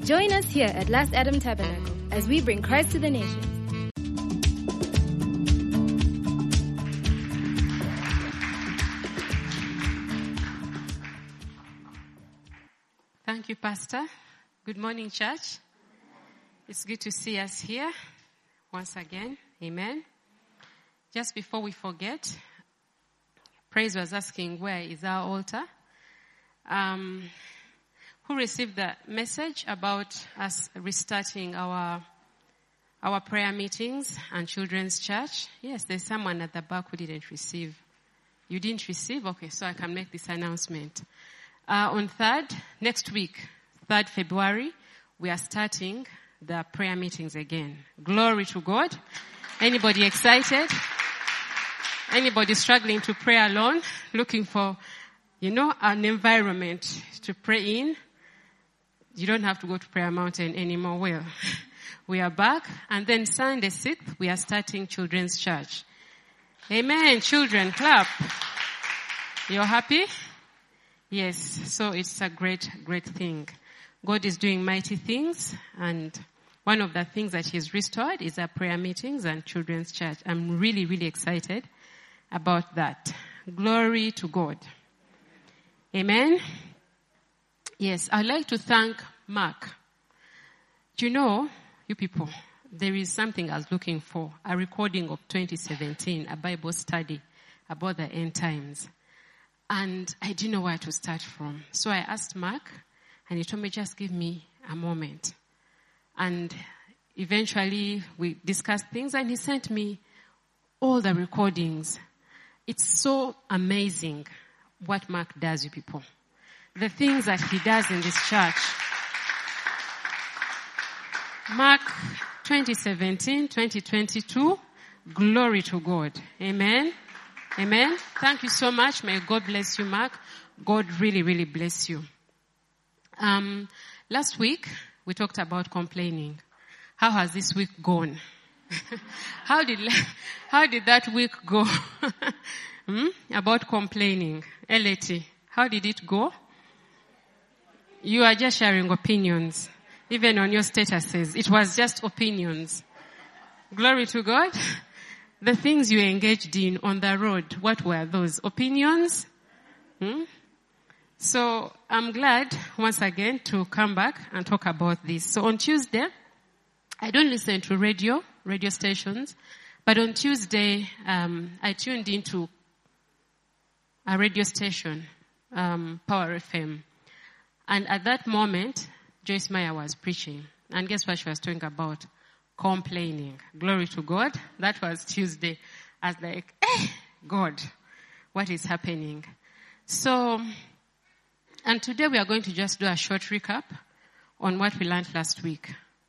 Join us here at Last Adam Tabernacle as we bring Christ to the nations. Thank you, Pastor. Good morning, church. It's good to see us here once again. Amen. Just before we forget, Praise was asking, where is our altar? Who received the message about us restarting our prayer meetings and children's church? Yes, there's someone at the back who didn't receive. You didn't receive? Okay, so I can make this announcement. On next week, 3rd February, we are starting the prayer meetings again. Glory to God. Anybody excited? Anybody struggling to pray alone? Looking for, an environment to pray in? You don't have to go to Prayer Mountain anymore. Well, we are back. And then Sunday 6th, we are starting children's church. Amen. Children, clap. You're happy? Yes. So it's a great, great thing. God is doing mighty things. And one of the things that He's restored is our prayer meetings and children's church. I'm really, really excited about that. Glory to God. Amen. Yes, I'd like to thank Mark. Do you know, you people, there is something I was looking for, a recording of 2017, a Bible study about the end times. And I didn't know where to start from. So I asked Mark, and he told me, just give me a moment. And eventually we discussed things, and he sent me all the recordings. It's so amazing what Mark does, you people. The things that he does in this church. Mark 2017, 2022, glory to God. Amen. Amen. Thank you so much. May God bless you, Mark. God really, really bless you. Last week, we talked about complaining. How has this week gone? How did that week go? About complaining. Eleti, how did it go? You are just sharing opinions. Even on your statuses, it was just opinions. Glory to God. The things you engaged in on the road, what were those? Opinions? So I'm glad once again to come back and talk about this. So on Tuesday, I don't listen to radio stations, but on Tuesday, I tuned into a radio station, Power FM. And at that moment, Joyce Meyer was preaching. And guess what she was talking about? Complaining. Glory to God. That was Tuesday. I was like, God, what is happening? So, and today we are going to just do a short recap on what we learned last week.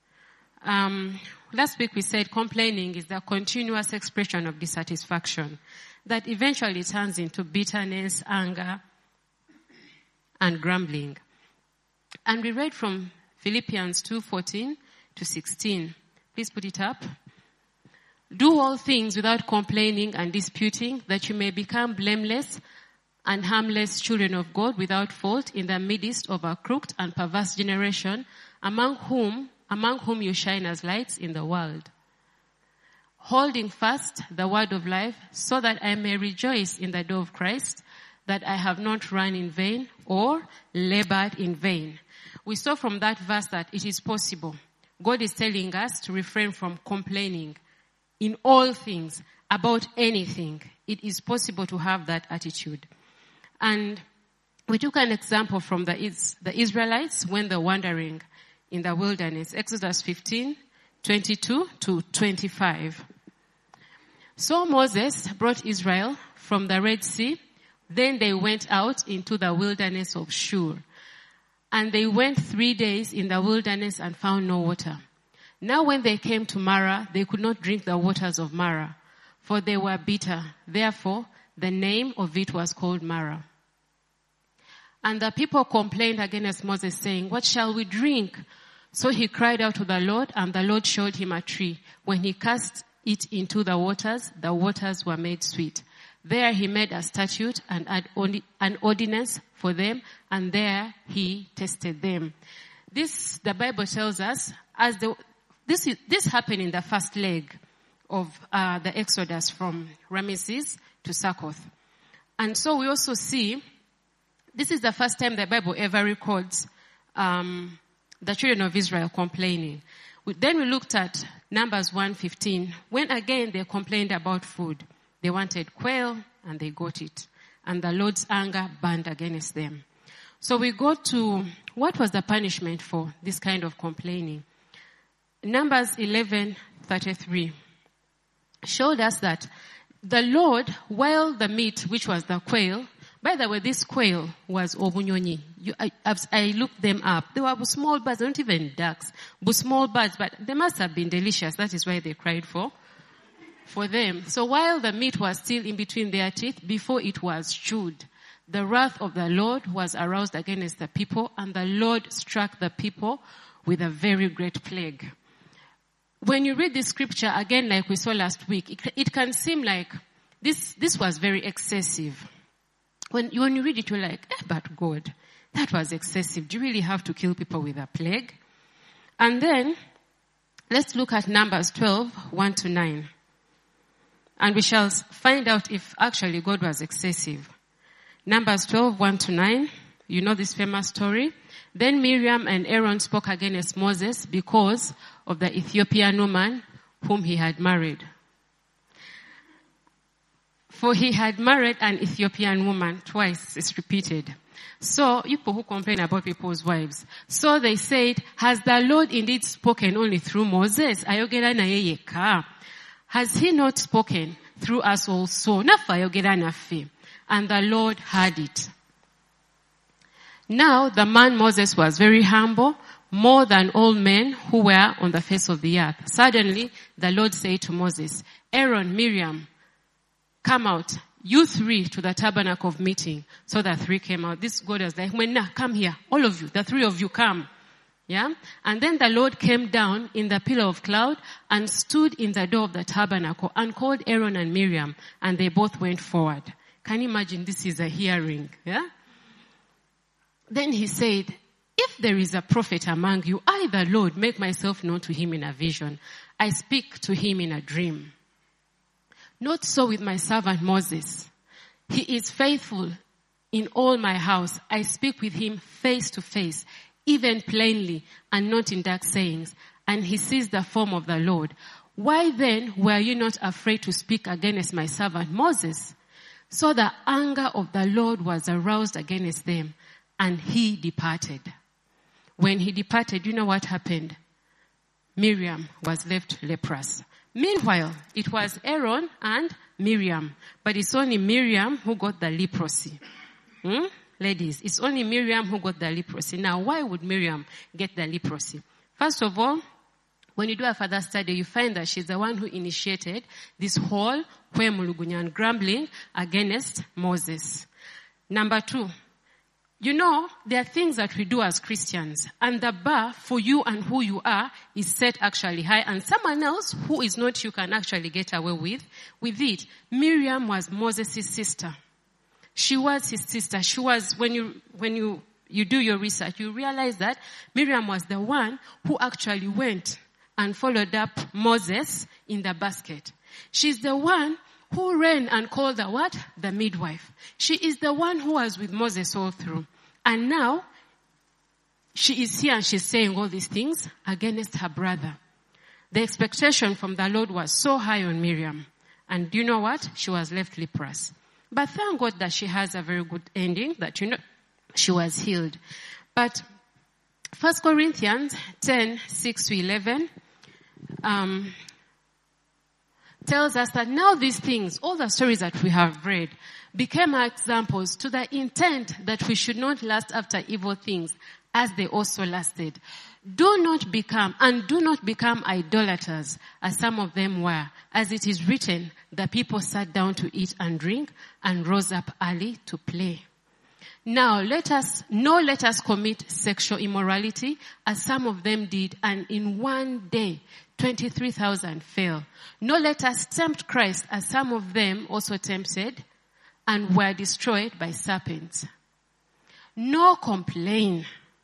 Last week we said complaining is the continuous expression of dissatisfaction that eventually turns into bitterness, anger, and grumbling. And we read from Philippians 2:14 to 16. Please put it up. Do all things without complaining and disputing, that you may become blameless and harmless children of God without fault in the midst of a crooked and perverse generation, among whom you shine as lights in the world. Holding fast the word of life, so that I may rejoice in the day of Christ, that I have not run in vain or labored in vain. We saw from that verse that it is possible. God is telling us to refrain from complaining in all things, about anything. It is possible to have that attitude. And we took an example from the Israelites when they're wandering in the wilderness. Exodus 15:22 to 25. So Moses brought Israel from the Red Sea. Then they went out into the wilderness of Shur. And they went 3 days in the wilderness and found no water. Now when they came to Marah, they could not drink the waters of Marah, for they were bitter. Therefore, the name of it was called Marah. And the people complained against Moses, saying, what shall we drink? So he cried out to the Lord, and the Lord showed him a tree. When he cast it into the waters were made sweet. There he made a statute and an ordinance for them, and there he tested them. the Bible tells us, this happened in the first leg of the Exodus from Ramesses to Succoth. And so we also see, this is the first time the Bible ever records the children of Israel complaining. Then we looked at Numbers 1:15, when again they complained about food. They wanted quail and they got it. And the Lord's anger burned against them. So we go to, what was the punishment for this kind of complaining? Numbers 11:33 showed us that the Lord, while the meat, which was the quail, by the way, this quail was obunyonyi. I looked them up. They were small birds, not even ducks, but small birds, but they must have been delicious. That is why they cried for them. So while the meat was still in between their teeth, before it was chewed, the wrath of the Lord was aroused against the people, and the Lord struck the people with a very great plague. When you read this scripture, again, like we saw last week, it can seem like this was very excessive. When you read it, you're like, but God, that was excessive. Do you really have to kill people with a plague? And then, let's look at Numbers 12:1-9. And we shall find out if actually God was excessive. Numbers 12:1-9. You know this famous story. Then Miriam and Aaron spoke against Moses because of the Ethiopian woman whom he had married. For he had married an Ethiopian woman. Twice it's repeated. So, people who complain about people's wives. So they said, has the Lord indeed spoken only through Moses? Ayogera na yeye ka. Has he not spoken through us also? Nafa ayogera nafe. And the Lord heard it. Now the man Moses was very humble, more than all men who were on the face of the earth. Suddenly the Lord said to Moses, Aaron, Miriam, come out, you three, to the tabernacle of meeting. So the three came out. This God was like, come here, all of you, the three of you come. Yeah? And then the Lord came down in the pillar of cloud and stood in the door of the tabernacle and called Aaron and Miriam, and they both went forward. Can you imagine this is a hearing? Yeah? Then he said, if there is a prophet among you, I, the Lord, make myself known to him in a vision. I speak to him in a dream. Not so with my servant Moses. He is faithful in all my house. I speak with him face to face, even plainly, and not in dark sayings. And he sees the form of the Lord. Why then were you not afraid to speak against my servant Moses? So the anger of the Lord was aroused against them, and he departed. When he departed, you know what happened? Miriam was left leprous. Meanwhile, it was Aaron and Miriam, but it's only Miriam who got the leprosy. Ladies, it's only Miriam who got the leprosy. Now, why would Miriam get the leprosy? First of all, when you do a further study, you find that she's the one who initiated this whole Kwemulugunyan grumbling against Moses. Number two, you know, there are things that we do as Christians, and the bar for you and who you are is set actually high, and someone else who is not you can actually get away with it. Miriam was Moses' sister. She was his sister. She was, when you do your research, you realize that Miriam was the one who actually went and followed up Moses in the basket. She's the one who ran and called the what? The midwife. She is the one who was with Moses all through. And now, she is here and she's saying all these things against her brother. The expectation from the Lord was so high on Miriam. And do you know what? She was left leprous. But thank God that she has a very good ending, that, you know, she was healed. But 1 Corinthians 10:6-11, tells us that now these things, all the stories that we have read, became examples to the intent that we should not lust after evil things as they also lasted. Do not become idolaters as some of them were. As it is written, the people sat down to eat and drink and rose up early to play. Now let us commit sexual immorality as some of them did, and in one day 23,000 fell. Nor let us tempt Christ as some of them also tempted and were destroyed by serpents. Nor complain.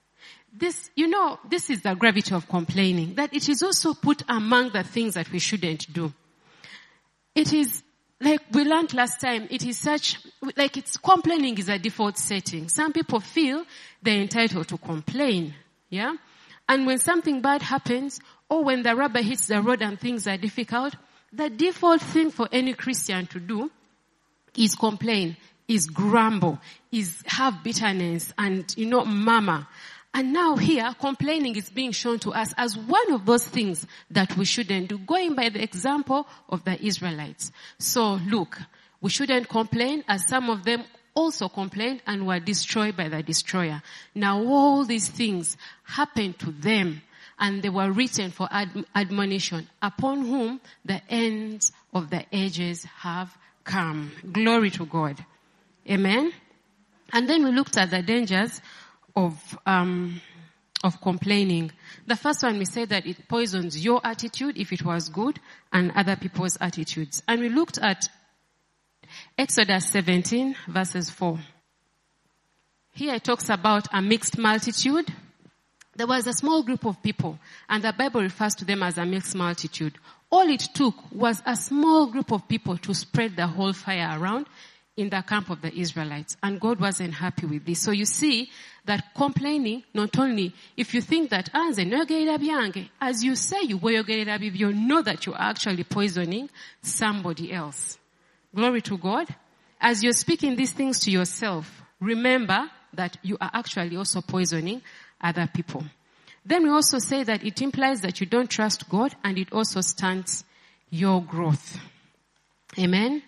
this is the gravity of complaining, that it is also put among the things that we shouldn't do. It is, like we learned last time, complaining is a default setting. Some people feel they're entitled to complain, yeah? And when something bad happens, or when the rubber hits the road and things are difficult, the default thing for any Christian to do is complain, is grumble, is have bitterness and, murmur. And now here, complaining is being shown to us as one of those things that we shouldn't do, going by the example of the Israelites. So look, we shouldn't complain, as some of them also complained and were destroyed by the destroyer. Now all these things happened to them, and they were written for admonition, upon whom the ends of the ages have come. Glory to God. Amen. And then we looked at the dangers of complaining. The first one, we said that it poisons your attitude if it was good, and other people's attitudes. And we looked at Exodus 17 verses 4. Here it talks about a mixed multitude. There was a small group of people, and the Bible refers to them as a mixed multitude. All it took was a small group of people to spread the whole fire around in the camp of the Israelites. And God wasn't happy with this. So you see that complaining, not only, if you think that, as you say you know that you're actually poisoning somebody else. Glory to God. As you're speaking these things to yourself, remember that you are actually also poisoning other people. Then we also say that it implies that you don't trust God, and it also stunts your growth. Amen.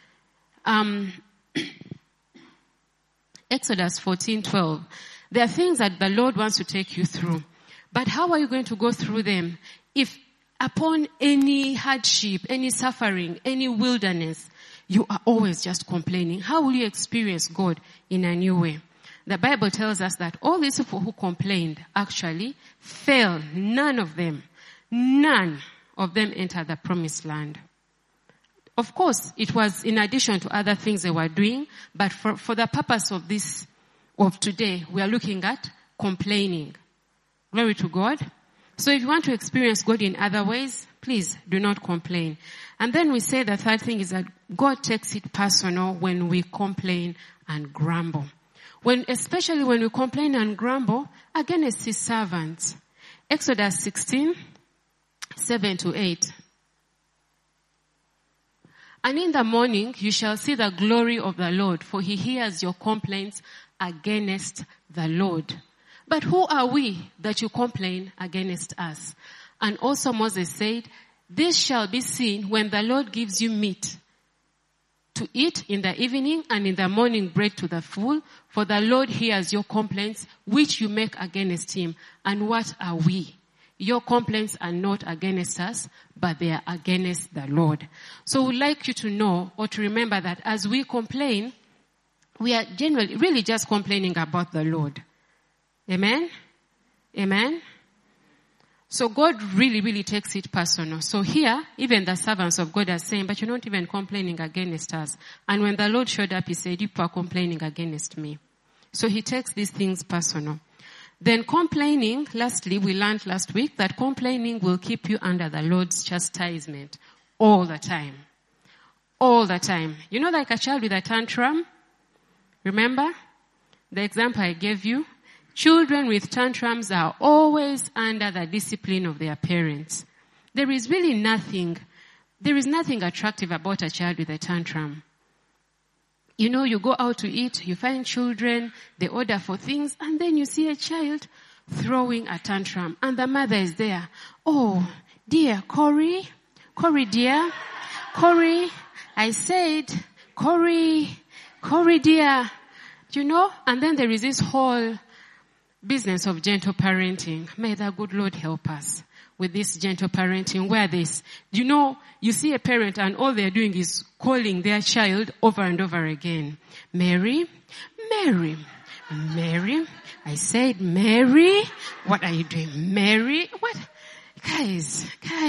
Exodus 14:12. There are things that the Lord wants to take you through. But how are you going to go through them if upon any hardship, any suffering, any wilderness, you are always just complaining? How will you experience God in a new way? The Bible tells us that all these people who complained actually fell. None of them entered the promised land. Of course, it was in addition to other things they were doing, but for the purpose of today, we are looking at complaining. Glory to God. So if you want to experience God in other ways, please do not complain. And then we say the third thing is that God takes it personal when we complain and grumble. Especially when we complain and grumble against his servants. Exodus 16, 7-8. And in the morning you shall see the glory of the Lord, for he hears your complaints against the Lord. But who are we that you complain against us? And also Moses said, this shall be seen when the Lord gives you meat to eat in the evening, and in the morning bread to the full, for the Lord hears your complaints which you make against him. And what are we? Your complaints are not against us, but they are against the Lord. So we'd like you to know or to remember that as we complain, we are generally really just complaining about the Lord. Amen? Amen? So God really, really takes it personal. So here, even the servants of God are saying, but you're not even complaining against us. And when the Lord showed up, he said, you are complaining against me. So he takes these things personal. Then complaining, lastly, we learned last week that complaining will keep you under the Lord's chastisement all the time. All the time. You know, like a child with a tantrum? Remember the example I gave you? Children with tantrums are always under the discipline of their parents. There is nothing attractive about a child with a tantrum. You know, you go out to eat, you find children, they order for things, and then you see a child throwing a tantrum, and the mother is there. Oh, dear, Corey dear, Corey, I said, Corey dear, you know, and then there is this whole business of gentle parenting. May the good Lord help us with this gentle parenting where you see a parent and all they're doing is calling their child over and over again. Mary, I said, Mary, what are you doing? Mary, what? Guys.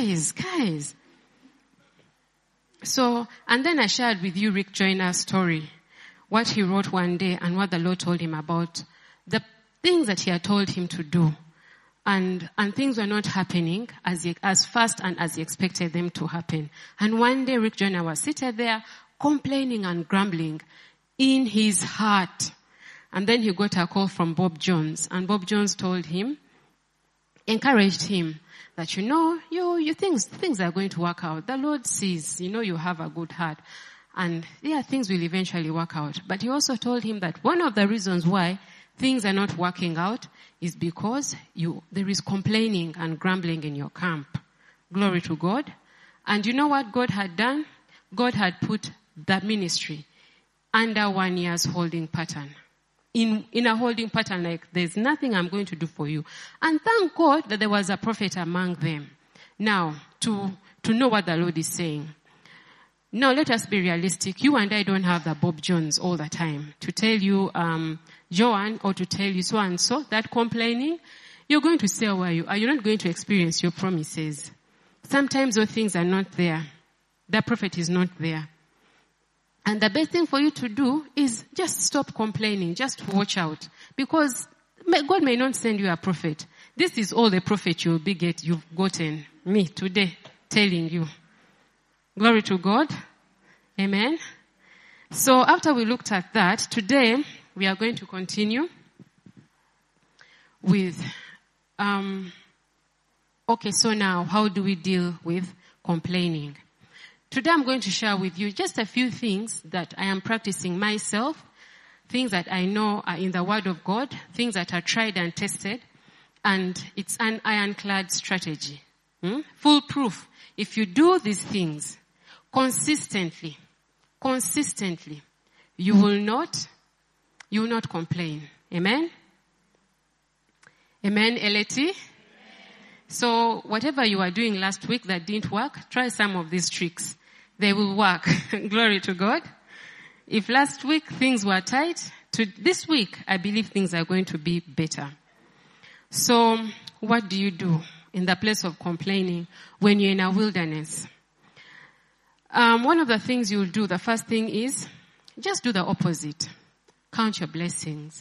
So, and then I shared with you Rick Joyner's story, what he wrote one day and what the Lord told him about the things that he had told him to do. And things were not happening as fast and as he expected them to happen. And one day Rick Joyner was seated there complaining and grumbling in his heart. And then he got a call from Bob Jones. And Bob Jones told him, encouraged him, that you things are going to work out. The Lord sees, you have a good heart. And things will eventually work out. But he also told him that one of the reasons why things are not working out is because there is complaining and grumbling in your camp. Glory to God. And you know what God had done? God had put that ministry under 1 year's holding pattern. In a holding pattern, like there's nothing I'm going to do for you. And thank God that there was a prophet among them. Now, to know what the Lord is saying. Now, let us be realistic. You and I don't have the Bob Jones all the time to tell you, Joanne, or to tell you so and so, that complaining, you're going to say, are you not going to experience your promises? Sometimes those things are not there. The prophet is not there. And the best thing for you to do is just stop complaining. Just watch out. Because God may not send you a prophet. This is all the prophet you've gotten. Me today telling you. Glory to God. Amen. So after we looked at that, today we are going to continue with, so now how do we deal with complaining? Today I'm going to share with you just a few things that I am practicing myself, things that I know are in the Word of God, things that are tried and tested, and it's an ironclad strategy. Foolproof. If you do these things consistently, you will not complain. Amen? Amen, LAT? So whatever you were doing last week that didn't work, try some of these tricks. They will work. Glory to God. If last week things were tight, this week I believe things are going to be better. So what do you do in the place of complaining when you're in a wilderness? One of the things you'll do, the first thing is just do the opposite. Count your blessings.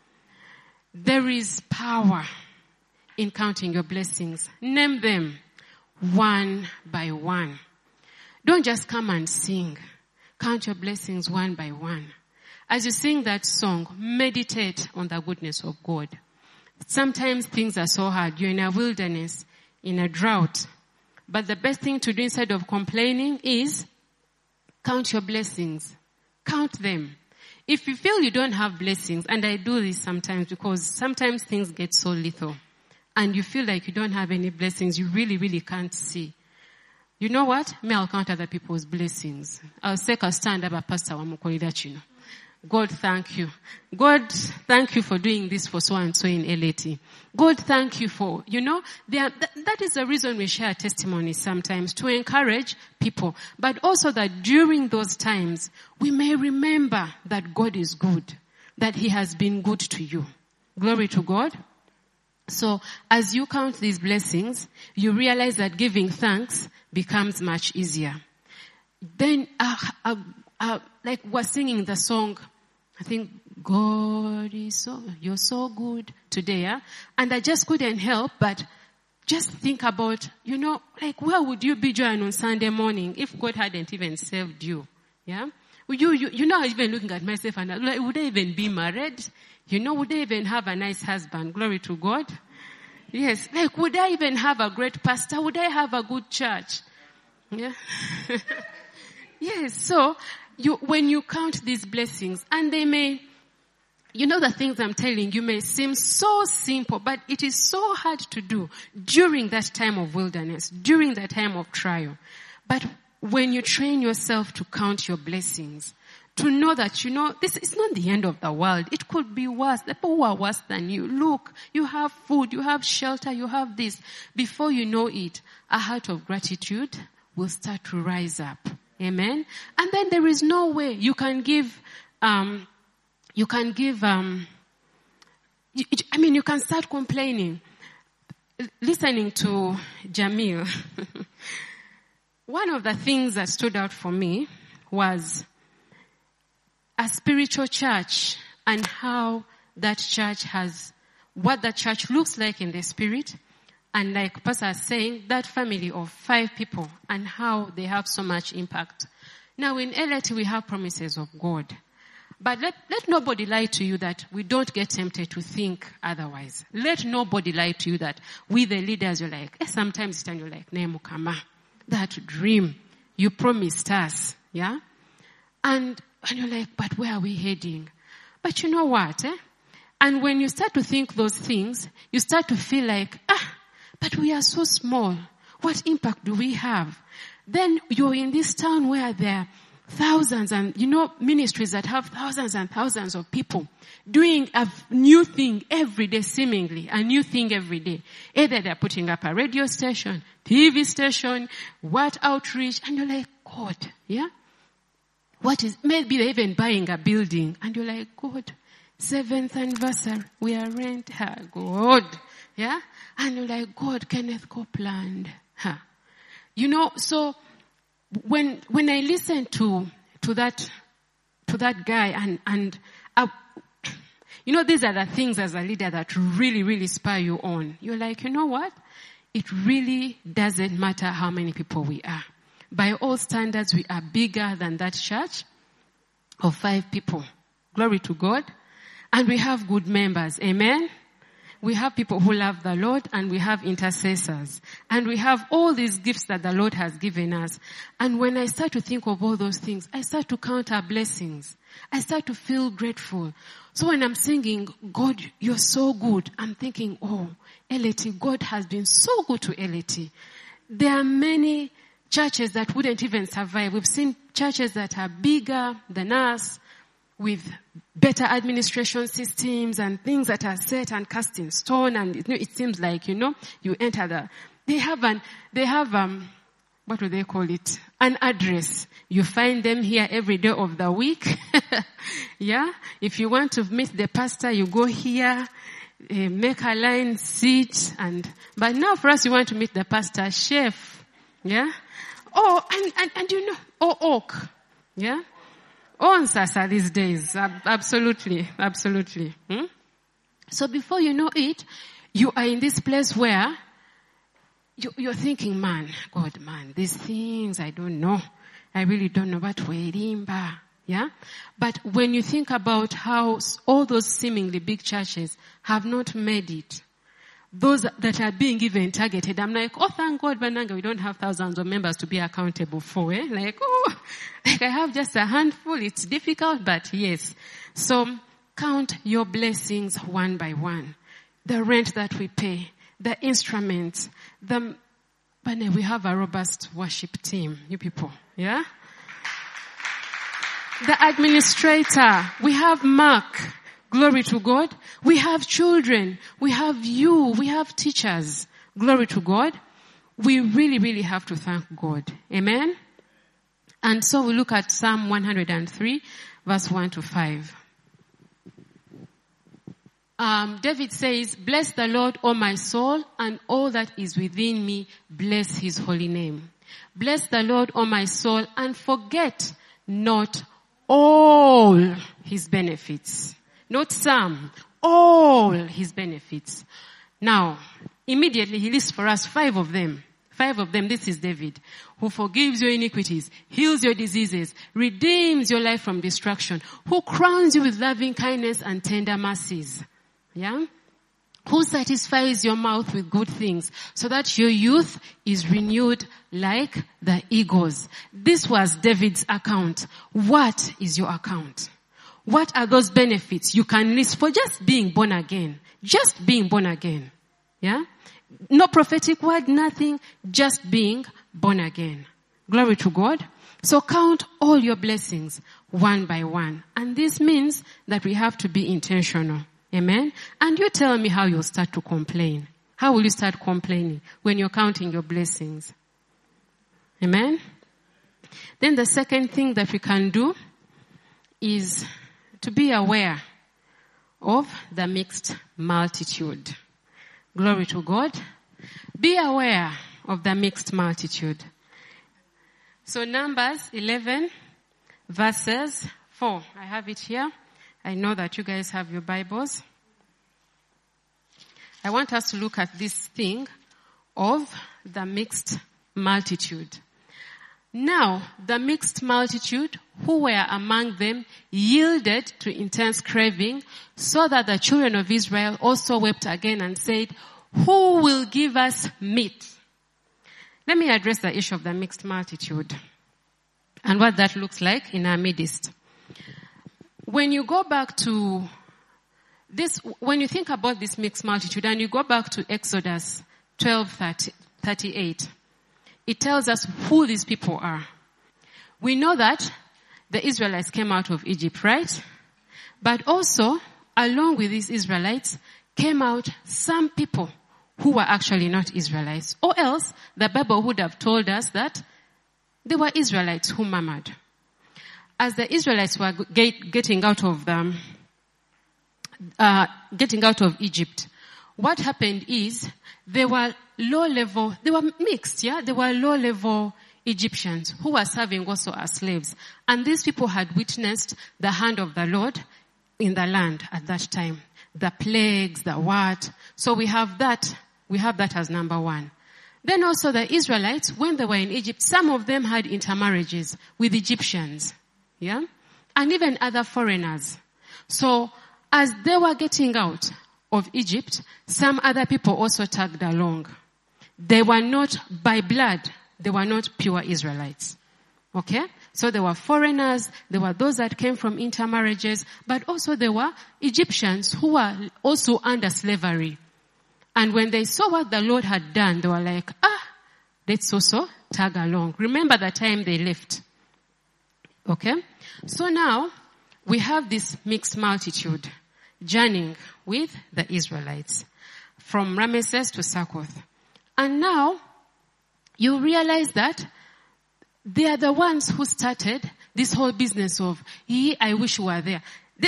There is power in counting your blessings. Name them one by one. Don't just come and sing. Count your blessings one by one. As you sing that song, meditate on the goodness of God. Sometimes things are so hard. You're in a wilderness, in a drought. But the best thing to do instead of complaining is count your blessings. Count them. If you feel you don't have blessings, and I do this sometimes because sometimes things get so little, and you feel like you don't have any blessings, you really, really can't see. You know what? I'll count other people's blessings. I'll take a stand up a pastor wamukolidachino. God, thank you. God, thank you for doing this for so and so in LAT. God, thank you for, that is the reason we share testimonies sometimes, to encourage people. But also that during those times, we may remember that God is good, that He has been good to you. Glory to God. So as you count these blessings, you realize that giving thanks becomes much easier. Then, like we're singing the song, I think, God is you're so good today, yeah? And I just couldn't help but just think about, where would you be, Joanne, on Sunday morning if God hadn't even saved you? Yeah? You're not even looking at myself and like, would I even be married? Would I even have a nice husband? Glory to God. Yes. Like, would I even have a great pastor? Would I have a good church? Yeah. Yes. So, when you count these blessings, and they may, the things I'm telling you may seem so simple, but it is so hard to do during that time of wilderness, during that time of trial. But when you train yourself to count your blessings, to know that, this is not the end of the world. It could be worse. The people who are worse than you. Look, you have food, you have shelter, you have this. Before you know it, a heart of gratitude will start to rise up. Amen. And then there is no way you can give, you can start complaining. Listening to Jamil, one of the things that stood out for me was a spiritual church and how that church has what the church looks like in the spirit, and like Pastor is saying, that family of 5 people and how they have so much impact. Now in LRT we have promises of God. But let nobody lie to you that we don't get tempted to think otherwise. Let nobody lie to you that we the leaders, you're like, sometimes you're like, Nemukama, that dream you promised us, yeah? And you're like, but where are we heading? But you know what, And when you start to think those things, you start to feel like, but we are so small. What impact do we have? Then you're in this town where there are thousands and, ministries that have thousands and thousands of people doing a new thing every day, seemingly, a new thing every day. Either they're putting up a radio station, TV station, what outreach, and you're like, God, yeah? Maybe they're even buying a building, and you're like, God, 7th anniversary, we are rent, God, yeah? And you're like, God, Kenneth Copeland, so when I listen to that guy and these are the things as a leader that really, really spur you on. You're like, you know what? It really doesn't matter how many people we are. By all standards, we are bigger than that church of 5 people. Glory to God. And we have good members. Amen. We have people who love the Lord, and we have intercessors. And we have all these gifts that the Lord has given us. And when I start to think of all those things, I start to count our blessings. I start to feel grateful. So when I'm singing, God, you're so good, I'm thinking, LRT, God has been so good to LRT. There are many churches that wouldn't even survive. We've seen churches that are bigger than us, with better administration systems and things that are set and cast in stone, and it seems like, you enter they have what do they call it? An address. You find them here every day of the week. Yeah? If you want to meet the pastor, you go here, make a line, sit, but now for us, you want to meet the pastor, chef. Yeah? Oak. Yeah? On Sasa these days. Absolutely. Absolutely. So before you know it, you are in this place where you're thinking, God, these things, I don't know. I really don't know what werimba. Yeah? But when you think about how all those seemingly big churches have not made it, those that are being even targeted, I'm like, thank God, Bananga, we don't have thousands of members to be accountable for, Like I have just a handful. It's difficult, but yes. So count your blessings one by one. The rent that we pay, the instruments, but we have a robust worship team, you people, yeah? The administrator, we have Mark. Glory to God. We have children. We have you. We have teachers. Glory to God. We really, really have to thank God. Amen. And so we look at Psalm 103, verse 1 to 5. David says, bless the Lord, O my soul, and all that is within me, bless his holy name. Bless the Lord, O my soul, and forget not all his benefits. Not some, all his benefits. Now, immediately he lists for us 5 of them. 5 of them, this is David, who forgives your iniquities, heals your diseases, redeems your life from destruction, who crowns you with loving kindness and tender mercies. Yeah? Who satisfies your mouth with good things, so that your youth is renewed like the eagles. This was David's account. What is your account? What are those benefits you can list for just being born again? Just being born again. Yeah? No prophetic word, nothing, just being born again. Glory to God. So count all your blessings one by one. And this means that we have to be intentional. Amen? And you tell me how you'll start to complain. How will you start complaining when you're counting your blessings? Amen? Then the second thing that we can do is to be aware of the mixed multitude. Glory to God. Be aware of the mixed multitude. So Numbers 11 verses 4. I have it here. I know that you guys have your Bibles. I want us to look at this thing of the mixed multitude. Now, the mixed multitude who were among them yielded to intense craving, so that the children of Israel also wept again and said, "Who will give us meat?" Let me address the issue of the mixed multitude and what that looks like in our midst. When you go back to this, when you think about this mixed multitude and you go back to Exodus 12:38, it tells us who these people are. We know that the Israelites came out of Egypt, right? But also, along with these Israelites, came out some people who were actually not Israelites. Or else, the Bible would have told us that they were Israelites who murmured. As the Israelites were getting out of Egypt, what happened is they were they were mixed, yeah? They were low-level Egyptians who were serving also as slaves. And these people had witnessed the hand of the Lord in the land at that time. The plagues, the what. So we have that as number one. Then also the Israelites, when they were in Egypt, some of them had intermarriages with Egyptians, yeah? And even other foreigners. So as they were getting out of Egypt, some other people also tagged along. They were not, by blood, they were not pure Israelites. Okay? So there were foreigners, there were those that came from intermarriages, but also there were Egyptians who were also under slavery. And when they saw what the Lord had done, they were like, let's also tag along. Remember the time they left. Okay? So now, we have this mixed multitude journeying with the Israelites from Ramesses to Succoth. And now, you realize that they are the ones who started this whole business of, I wish we were there.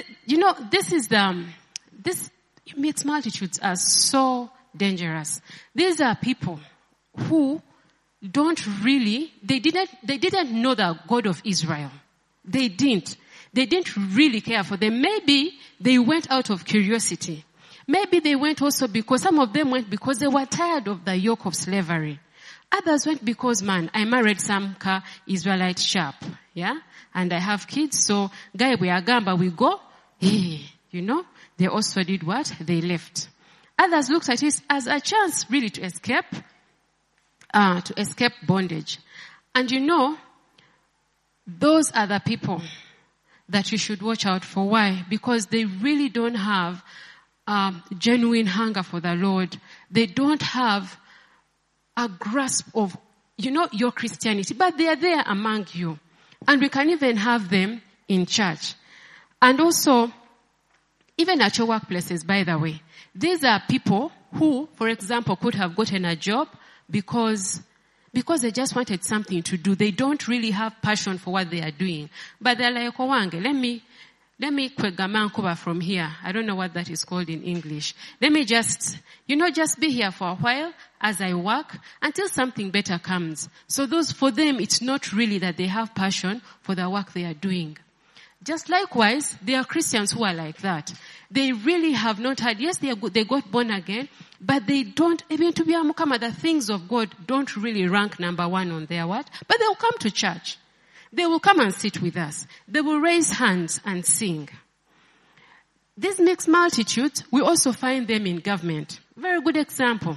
These mixed multitudes are so dangerous. These are people who they didn't know the God of Israel. They didn't really care for them. Maybe they went out of curiosity. Maybe they went also because some of them went because they were tired of the yoke of slavery. Others went because, I married some Israelite sharp, yeah? And I have kids, so guy we agamba, we go, they also did what? They left. Others looked at it as a chance really to escape bondage. And those are the people that you should watch out for. Why? Because they really don't have genuine hunger for the Lord. They don't have a grasp of, your Christianity. But they are there among you. And we can even have them in church. And also, even at your workplaces, by the way, these are people who, for example, could have gotten a job because they just wanted something to do. They don't really have passion for what they are doing. But they're like, Owange, let me kwegamankuba from here. I don't know what that is called in English. Let me just be here for a while as I work until something better comes. So for them, it's not really that they have passion for the work they are doing. Just likewise, there are Christians who are like that. They really have not had, yes, they got born again, but they don't, even to be amukama, the things of God don't really rank number one on their what? But they'll come to church. They will come and sit with us. They will raise hands and sing. These mixed multitudes, we also find them in government. Very good example.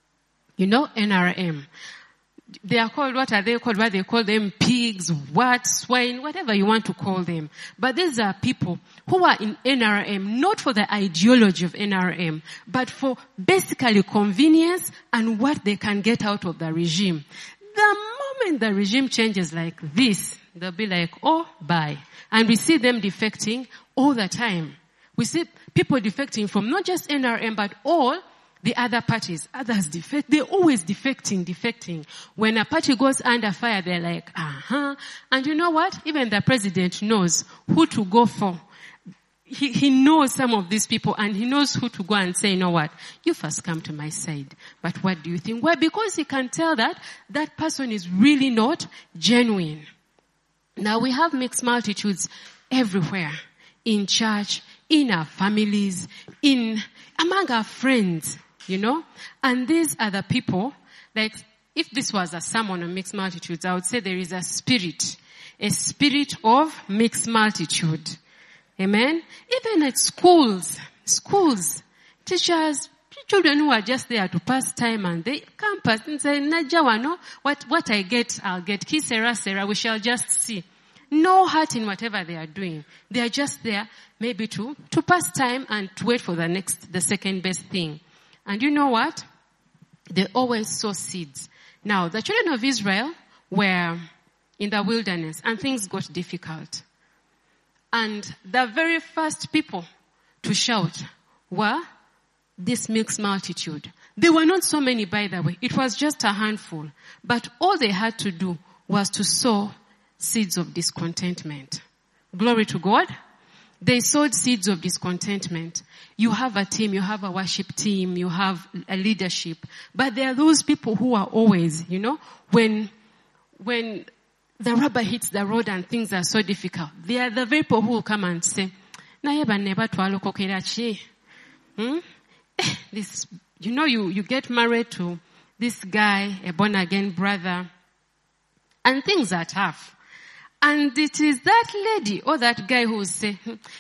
NRM. They are called, what are they called? What they call them, pigs, swine, whatever you want to call them. But these are people who are in NRM, not for the ideology of NRM, but for basically convenience and what they can get out of the regime. The moment the regime changes like this, they'll be like, bye. And we see them defecting all the time. We see people defecting from not just NRM, but all the other parties. Others defect. They're always defecting. When a party goes under fire, they're like, And you know what? Even the president knows who to go for. He knows some of these people and he knows who to go and say, you know what? You first come to my side. But what do you think? Why? Because he can tell that person is really not genuine. Now we have mixed multitudes everywhere. In church, in our families, among our friends. you know. And these are the people, like, if this was a sermon on mixed multitudes, I would say there is a spirit of mixed multitude. Amen? Even at schools, teachers, children who are just there to pass time and they campus and say, Najawano, what I get, I'll get. Kisera, we shall just see. No heart in whatever they are doing. They are just there maybe to pass time and to wait for the second best thing. And you know what? They always sow seeds. Now, the children of Israel were in the wilderness and things got difficult. And the very first people to shout were this mixed multitude. They were not so many, by the way. It was just a handful. But all they had to do was to sow seeds of discontentment. Glory to God. They sowed seeds of discontentment. You have a team, you have a worship team, you have a leadership. But there are those people who are always, you know, when the rubber hits the road and things are so difficult, they are the very people who will come and say, this, you know, you get married to this guy, a born again brother, and things are tough. And it is that lady or that guy who will say,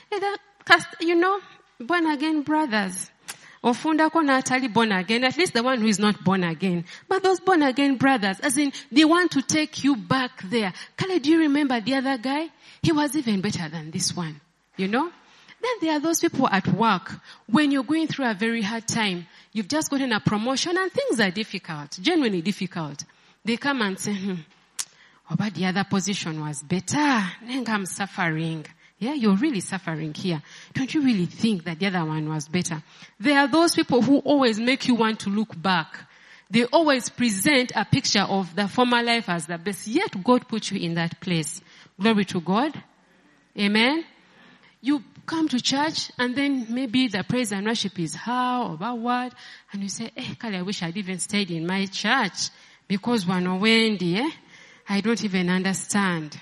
you know, born again brothers. Ofunda kona atali born again, at least the one who is not born again. But those born again brothers, as in, they want to take you back there. Kale, do you remember the other guy? He was even better than this one. You know? Then there are those people at work. When you're going through a very hard time, you've just gotten a promotion and things are difficult, genuinely difficult. They come and say, but the other position was better. Then I'm suffering. Yeah, you're really suffering here. Don't you really think that the other one was better? There are those people who always make you want to look back. They always present a picture of the former life as the best. Yet God put you in that place. Glory to God. Amen. You come to church and then maybe the praise and worship is how, about what, and you say, Kali, I wish I'd even stayed in my church because one Wendy, I don't even understand.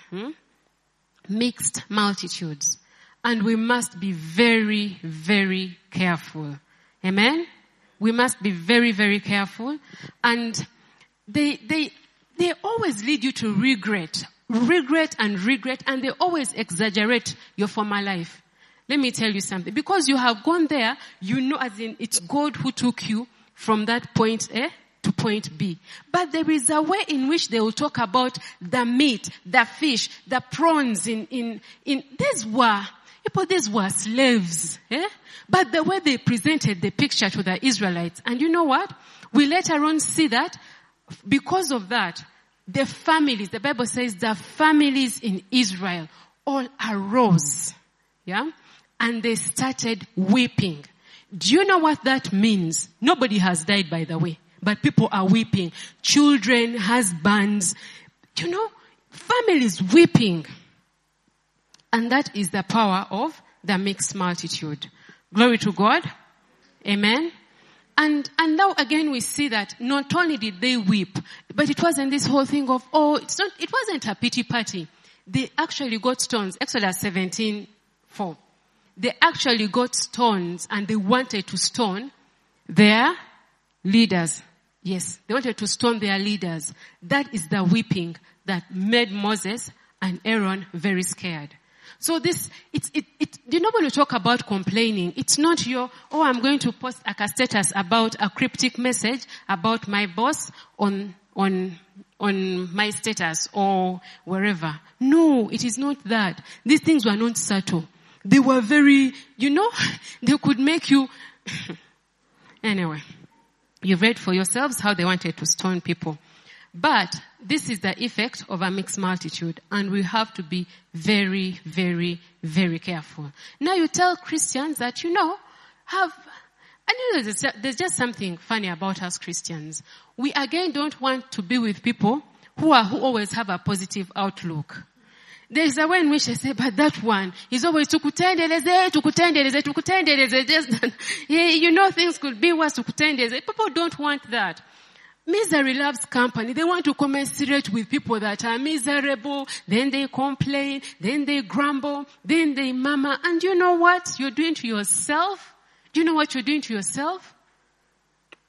Mixed multitudes. And we must be very, very careful. Amen? We must be very, very careful. And they always lead you to regret, and they always exaggerate your former life. Let me tell you something. Because you have gone there, you know, as in, it's God who took you from that point A to point B. But there is a way in which they will talk about the meat, the fish, the prawns these were slaves. But the way they presented the picture to the Israelites, and you know what? We later on see that because of that, the families, the Bible says the families in Israel all arose. Yeah? And they started weeping. Do you know what that means? Nobody has died, by the way. But people are weeping. Children, husbands, you know, families weeping. And that is the power of the mixed multitude. Glory to God. Amen. And now again we see that not only did they weep, but it wasn't this whole thing of, it wasn't a pity party. They actually got stones. Exodus 17:4. They actually got stones and they wanted to stone their leaders. Yes, they wanted to stone their leaders. That is the weeping that made Moses and Aaron very scared. So you know, when you talk about complaining, it's not I'm going to post a status about a cryptic message about my boss on my status or wherever. No, it is not that. These things were not subtle. They were very, you know, they could make you, anyway. You've read for yourselves how they wanted to stone people. But this is the effect of a mixed multitude, and we have to be very, very, very careful. Now you tell Christians that, there's just something funny about us Christians. We again don't want to be with people who always have a positive outlook. There's a way in which they say, but that one is always tukutendeleze. Things could be worse, tukutendeleze. People don't want that. Misery loves company. They want to commiserate with people that are miserable. Then they complain. Then they grumble. Then they murmur. And you know what you're doing to yourself? Do you know what you're doing to yourself?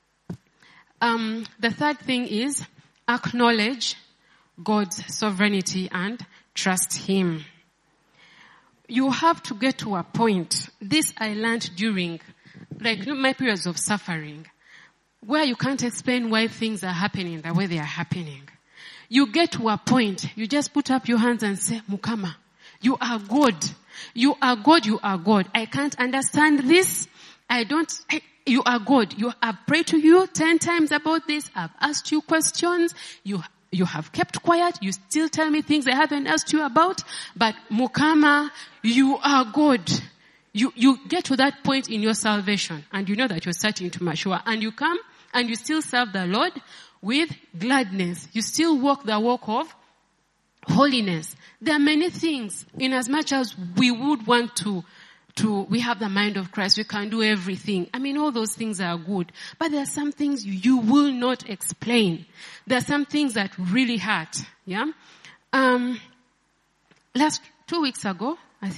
The third thing is acknowledge God's sovereignty and trust Him. You have to get to a point. This I learned during, my periods of suffering, where you can't explain why things are happening the way they are happening. You get to a point, you just put up your hands and say, Mukama, you are God. You are God, you are God. I can't understand this. You are God. I've prayed to you 10 times about this. I've asked you questions. You have kept quiet. You still tell me things I haven't asked you about. But Mukama, you are God. You get to that point in your salvation and you know that you're starting to mature and you come and you still serve the Lord with gladness. You still walk the walk of holiness. There are many things, in as much as we would want we have the mind of Christ, we can do everything. I mean, all those things are good. But there are some things you will not explain. There are some things that really hurt. Yeah? 2 weeks ago,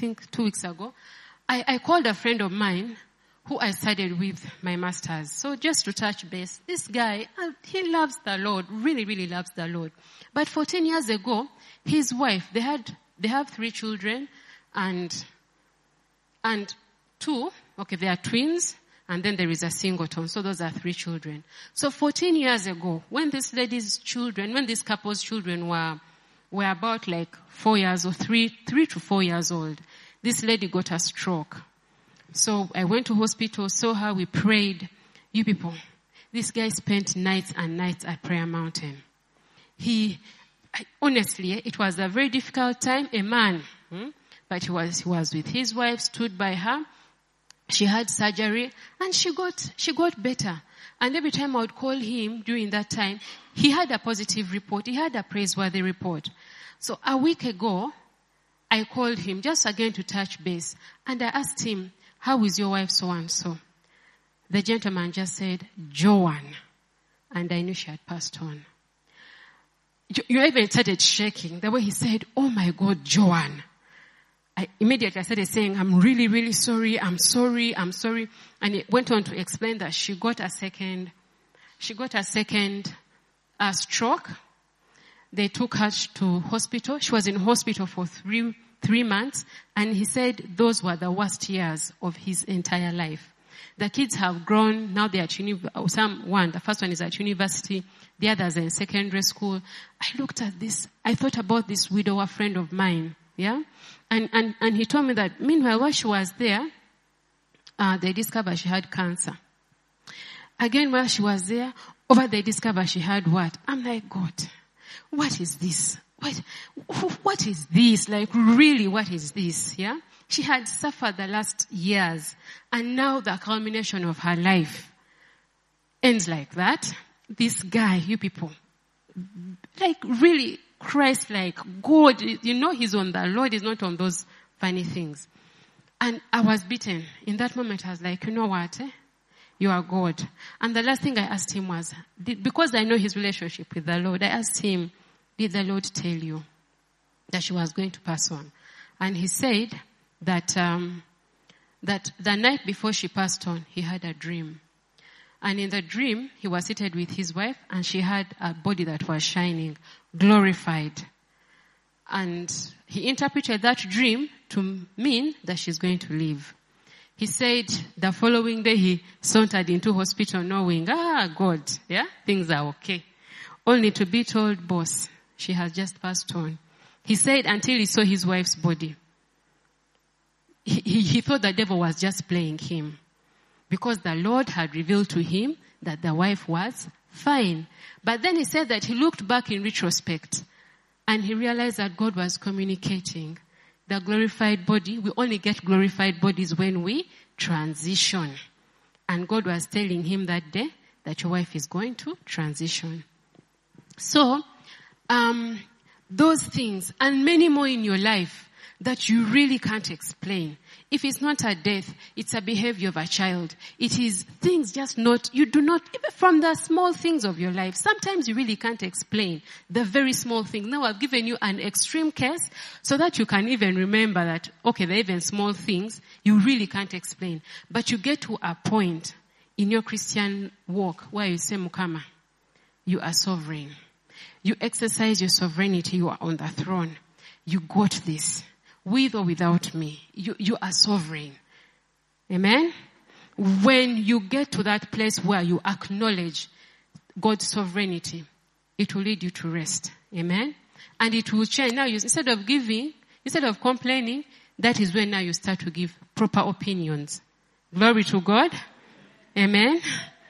I called a friend of mine who I studied with my master's. So just to touch base, this guy, he loves the Lord, really, really loves the Lord. But 14 years ago, his wife, they have 3 children and 2, they are twins, and then there is a singleton. So those are 3 children. So 14 years ago, when this couple's children were about 4 years or 3 to 4 years old, this lady got a stroke. So I went to hospital, saw her, we prayed. You people, this guy spent nights and nights at Prayer Mountain. Honestly, it was a very difficult time, a man, but he was with his wife, stood by her. She had surgery and she got better. And every time I would call him during that time, he had a positive report. He had a praiseworthy report. So a week ago, I called him just again to touch base. And I asked him, how is your wife so and so? The gentleman just said, Joanne. And I knew she had passed on. You even started shaking. The way he said, oh my God, Joanne. Immediately I started saying, I'm really, really sorry. I'm sorry. And he went on to explain that she got a second stroke. They took her to hospital. She was in hospital for 3 months. And he said those were the worst years of his entire life. The kids have grown. Now they are at the first one is at university. The others are in secondary school. I looked at this. I thought about this widower friend of mine. Yeah. And he told me that meanwhile while she was there, they discovered she had cancer. Again, while she was there, they discovered she had what? I'm like, God, what is this? What is this? Really, what is this? Yeah? She had suffered the last years, and now the culmination of her life ends like that. This guy, you people, really Christ-like, God, he's on the Lord, he's not on those funny things. And I was beaten. In that moment, I was like, you know what? You are God. And the last thing I asked him was, because I know his relationship with the Lord, I asked him, did the Lord tell you that she was going to pass on? And he said that the night before she passed on, he had a dream. And in the dream, he was seated with his wife and she had a body that was shining, glorified. And he interpreted that dream to mean that she's going to live. He said the following day he sauntered into hospital knowing, God, yeah, things are okay. Only to be told, boss, she has just passed on. He said until he saw his wife's body, he thought the devil was just playing him. Because the Lord had revealed to him that the wife was fine. But then he said that he looked back in retrospect and he realized that God was communicating. The glorified body, we only get glorified bodies when we transition. And God was telling him that day that your wife is going to transition. So, those things and many more in your life that you really can't explain. If it's not a death, it's a behavior of a child. It is things you do not, even from the small things of your life, sometimes you really can't explain the very small things. Now I've given you an extreme case so that you can even remember that, the even small things you really can't explain. But you get to a point in your Christian walk where you say, Mukama, you are sovereign. You exercise your sovereignty. You are on the throne. You got this. With or without me, you are sovereign. Amen? When you get to that place where you acknowledge God's sovereignty, it will lead you to rest. Amen? And it will change. Now, instead of giving, instead of complaining, that is when now you start to give proper opinions. Glory to God. Amen?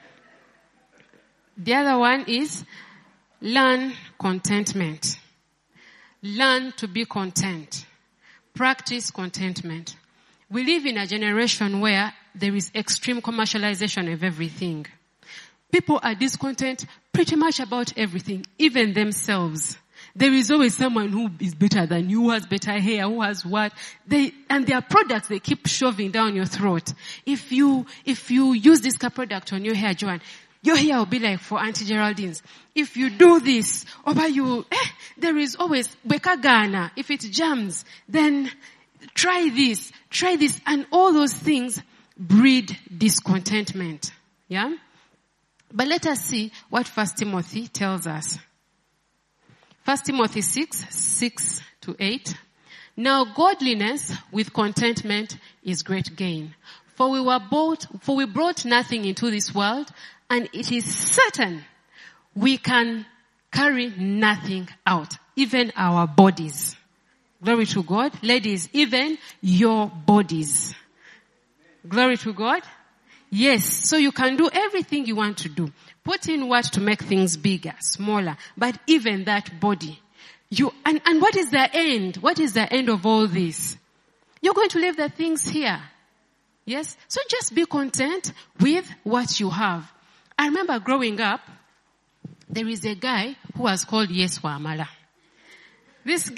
The other one is learn contentment. Learn to be content. Practice contentment. We live in a generation where there is extreme commercialization of everything. People are discontent pretty much about everything, even themselves. There is always someone who is better than you, who has better hair, who has what. And their products they keep shoving down your throat. If you use this product on your hair, Joanne, your hair will be like for Auntie Geraldine's. If you do this, there is always Bekagana. If it jams, then try this, and all those things breed discontentment. Yeah? But let us see what 1 Timothy tells us. 1 Timothy 6:6-8. Now godliness with contentment is great gain. For we brought nothing into this world, and it is certain we can carry nothing out, even our bodies. Glory to God. Ladies, even your bodies. Glory to God. Yes, so you can do everything you want to do. Put in what to make things bigger, smaller, but even that body. And what is the end? What is the end of all this? You're going to leave the things here. Yes? So just be content with what you have. I remember growing up, there is a guy who was called Yesu Amala. This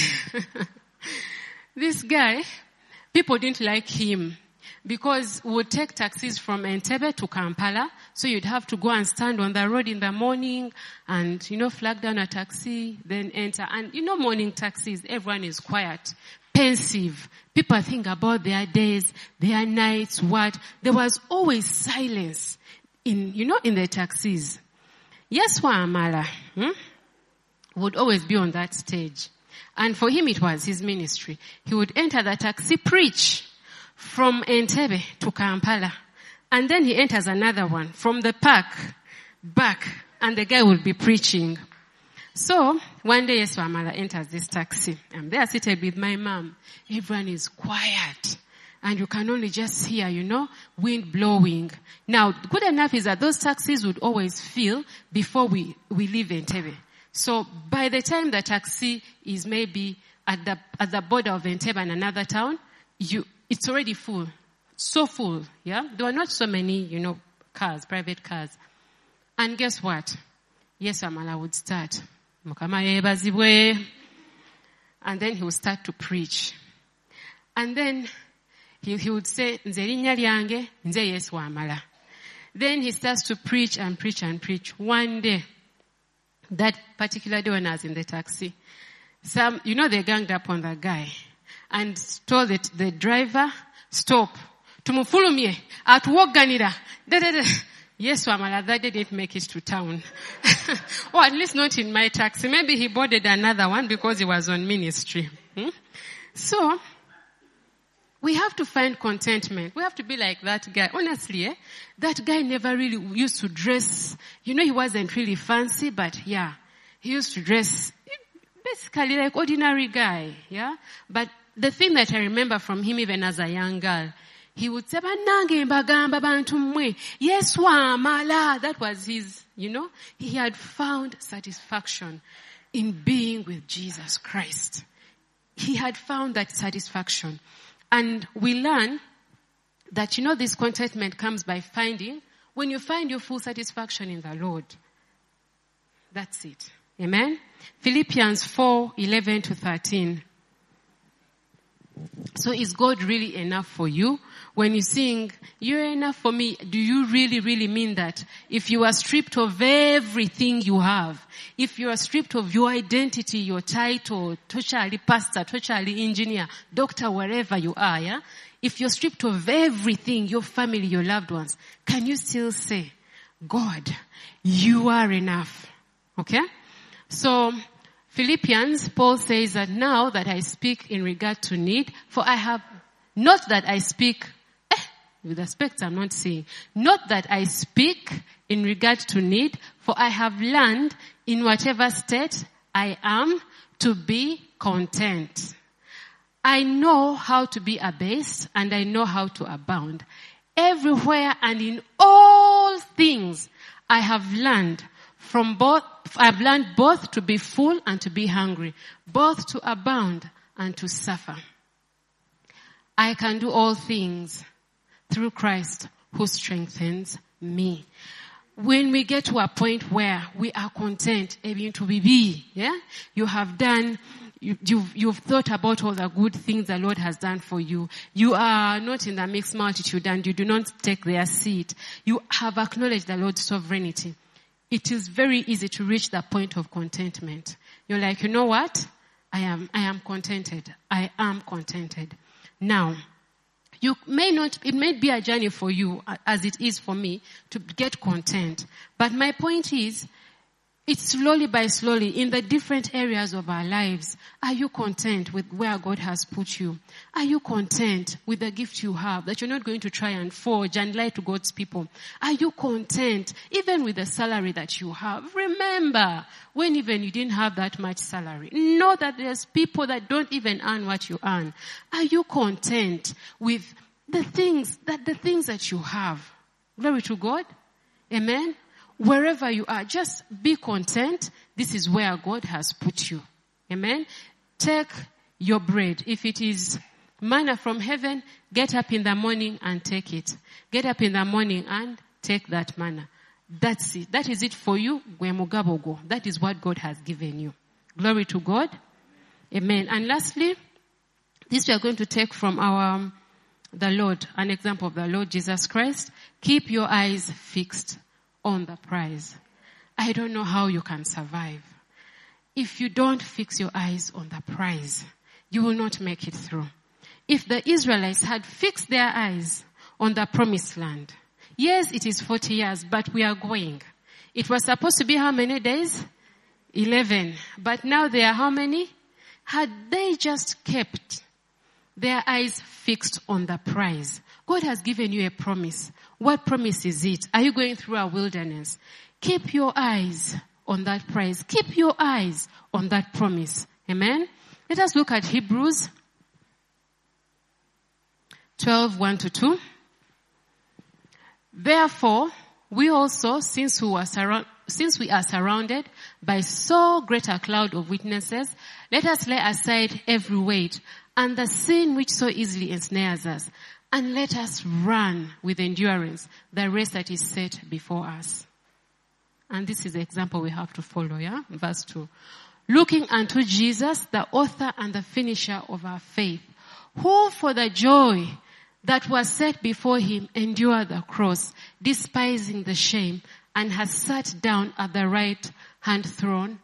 guy, people didn't like him because we would take taxis from Entebbe to Kampala. So you'd have to go and stand on the road in the morning and, flag down a taxi, then enter. And morning taxis, everyone is quiet, pensive. People think about their days, their nights, what. There was always silence in the taxis. Yesu Amala would always be on that stage. And for him it was his ministry. He would enter the taxi, preach from Entebbe to Kampala. And then he enters another one from the park back, and the guy will be preaching. So one day Yesu Amala enters this taxi. I'm there seated with my mom. Everyone is quiet. And you can only just hear, wind blowing. Now, good enough is that those taxis would always fill before we leave Entebbe. So by the time the taxi is maybe at the border of Entebbe and another town, it's already full. So full, yeah? There were not so many, cars, private cars. And guess what? Yesu Amala would start. And then he would start to preach. And then he would say, Nze linnya lyange, nze Yesu Amala. Then he starts to preach and preach and preach. One day, that particular day when I was in the taxi, they ganged up on the guy and told the driver, stop. Tumufulumye, atuwoganira. Yesu Amala that day didn't make it to town. Or at least not in my taxi. Maybe he boarded another one because he was on ministry. So, we have to find contentment. We have to be like that guy. Honestly, that guy never really used to dress. He wasn't really fancy, but yeah, he used to dress basically like ordinary guy, yeah. But the thing that I remember from him even as a young girl, he would say, "Banange mbagamba bantu mmwe, Yesu Amala." That was his, he had found satisfaction in being with Jesus Christ. He had found that satisfaction. And we learn that, this contentment comes by when you find your full satisfaction in the Lord. That's it. Amen? Philippians 4:11-13. So is God really enough for you? When you sing, "You're enough for me," do you really, really mean that? If you are stripped of everything you have, if you are stripped of your identity, your title, tochali pastor, tochali engineer, doctor, wherever you are, yeah? If you're stripped of everything, your family, your loved ones, can you still say, "God, you are enough"? Okay? So, Philippians, Paul says that now that I speak in regard to need, for I have, not that I speak, with respect I'm not saying, not that I speak in regard to need, for I have learned in whatever state I am to be content. I know how to be abased and I know how to abound. Everywhere and in all things I have learned I've learned both to be full and to be hungry, both to abound and to suffer. I can do all things through Christ who strengthens me. When we get to a point where we are content, able to be, yeah, you have done, you've thought about all the good things the Lord has done for you. You are not in the mixed multitude and you do not take their seat. You have acknowledged the Lord's sovereignty. It is very easy to reach that point of contentment. You're like, you know what? I am contented. I am contented. Now, it may be a journey for you, as it is for me, to get content. But my point is, it's slowly by slowly, in the different areas of our lives. Are you content with where God has put you? Are you content with the gift you have, that you're not going to try and forge and lie to God's people? Are you content even with the salary that you have? Remember, when even you didn't have that much salary, know that there's people that don't even earn what you earn. Are you content with the things that you have? Glory to God. Amen. Wherever you are, just be content. This is where God has put you. Amen. Take your bread. If it is manna from heaven, get up in the morning and take it. Get up in the morning and take that manna. That's it. That is it for you. That is what God has given you. Glory to God. Amen. And lastly, this we are going to take from the Lord, an example of the Lord Jesus Christ. Keep your eyes fixed on the prize. I don't know how you can survive. If you don't fix your eyes on the prize, you will not make it through. If the Israelites had fixed their eyes on the promised land, yes, it is 40 years, but we are going. It was supposed to be how many days? 11. But now they are how many? Had they just kept their eyes fixed on the prize, God has given you a promise. What promise is it? Are you going through a wilderness? Keep your eyes on that prize. Keep your eyes on that promise. Amen? Let us look at Hebrews 12, 1-2. Therefore, we also, since we are surrounded by so great a cloud of witnesses, let us lay aside every weight and the sin which so easily ensnares us. And let us run with endurance the race that is set before us. And this is the example we have to follow, yeah? Verse 2. Looking unto Jesus, the author and the finisher of our faith, who for the joy that was set before him endured the cross, despising the shame, and has sat down at the right hand throne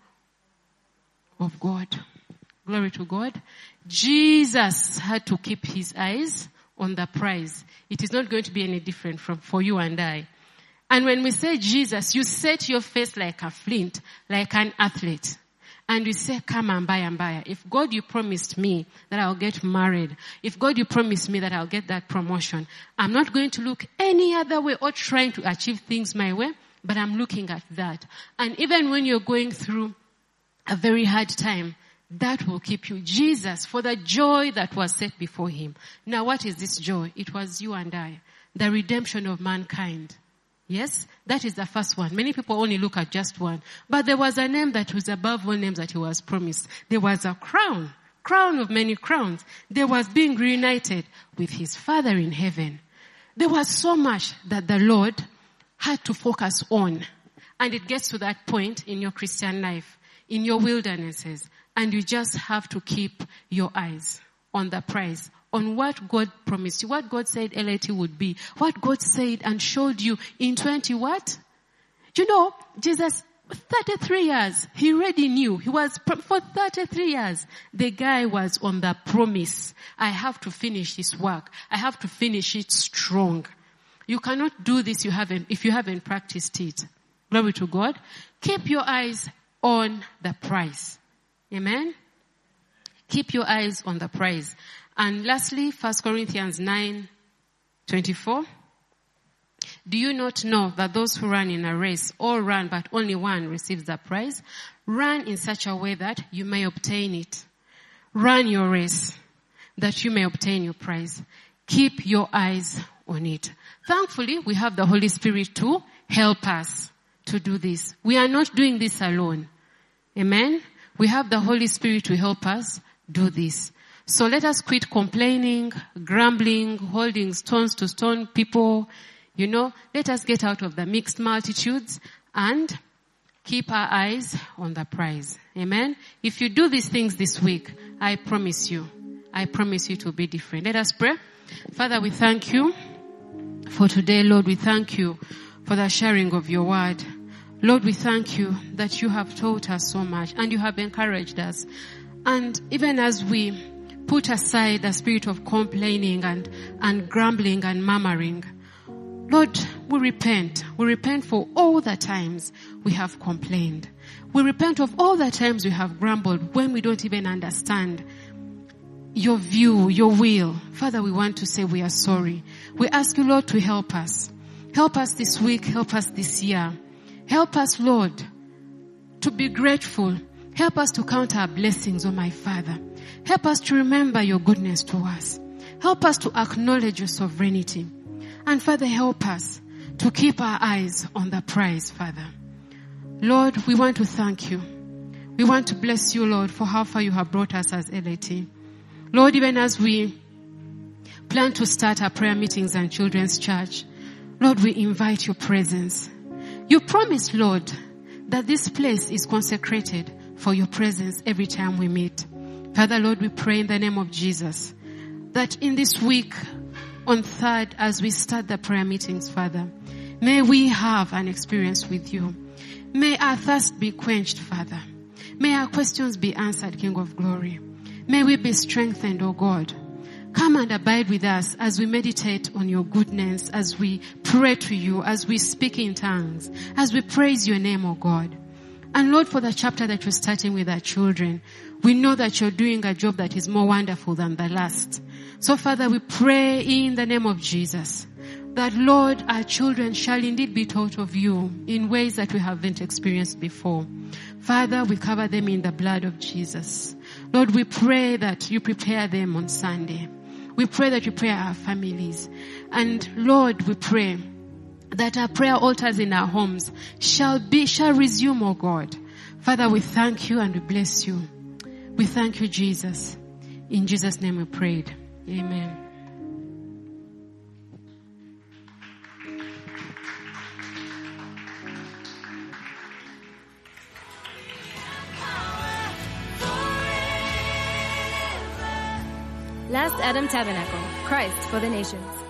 of God. Glory to God. Jesus had to keep his eyes on the prize. It is not going to be any different for you and I. And when we say Jesus, you set your face like a flint, like an athlete. And you say, come and buy. If God, you promised me that I'll get married. If God, you promised me that I'll get that promotion. I'm not going to look any other way or trying to achieve things my way, but I'm looking at that. And even when you're going through a very hard time, that will keep you. Jesus, for the joy that was set before him. Now what is this joy? It was you and I. The redemption of mankind. Yes? That is the first one. Many people only look at just one. But there was a name that was above all names that he was promised. There was a crown. Crown of many crowns. There was being reunited with his Father in heaven. There was so much that the Lord had to focus on. And it gets to that point in your Christian life, in your wildernesses. And you just have to keep your eyes on the prize, on what God promised you, what God said LAT would be, what God said and showed you in 20 what? You know, Jesus, 33 years, he already knew. He was, for 33 years, the guy was on the promise. I have to finish this work. I have to finish it strong. You cannot do this if you haven't practiced it. Glory to God. Keep your eyes on the prize. Amen? Keep your eyes on the prize. And lastly, 1 Corinthians 9:24. Do you not know that those who run in a race all run, but only one receives the prize? Run in such a way that you may obtain it. Run your race that you may obtain your prize. Keep your eyes on it. Thankfully, we have the Holy Spirit to help us to do this. We are not doing this alone. Amen? We have the Holy Spirit to help us do this. So let us quit complaining, grumbling, holding stones to stone people. Let us get out of the mixed multitudes and keep our eyes on the prize. Amen? If you do these things this week, I promise you to be different. Let us pray. Father, we thank you for today. Lord, we thank you for the sharing of your word. Lord, we thank you that you have taught us so much and you have encouraged us. And even as we put aside the spirit of complaining and grumbling and murmuring, Lord, we repent. We repent for all the times we have complained. We repent of all the times we have grumbled when we don't even understand your view, your will. Father, we want to say we are sorry. We ask you, Lord, to help us. Help us this week. Help us this year. Help us, Lord, to be grateful. Help us to count our blessings, oh my Father. Help us to remember your goodness to us. Help us to acknowledge your sovereignty. And Father, help us to keep our eyes on the prize, Father. Lord, we want to thank you. We want to bless you, Lord, for how far you have brought us as LAT. Lord, even as we plan to start our prayer meetings and children's church, Lord, we invite your presence. You promised, Lord, that this place is consecrated for your presence every time we meet. Father, Lord, we pray in the name of Jesus that in this week, on 3rd, as we start the prayer meetings, Father, may we have an experience with you. May our thirst be quenched, Father. May our questions be answered, King of Glory. May we be strengthened, O God. Come and abide with us as we meditate on your goodness, as we pray to you, as we speak in tongues, as we praise your name, O God. And Lord, for the chapter that we're starting with our children, we know that you're doing a job that is more wonderful than the last. So Father, we pray in the name of Jesus that, Lord, our children shall indeed be taught of you in ways that we haven't experienced before. Father, we cover them in the blood of Jesus. Lord, we pray that you prepare them on Sunday. We pray that you prepare our families. And Lord, we pray that our prayer altars in our homes shall resume, O God. Father, we thank you and we bless you. We thank you, Jesus. In Jesus' name we prayed. Amen. Last Adam Tabernacle, Christ for the Nations.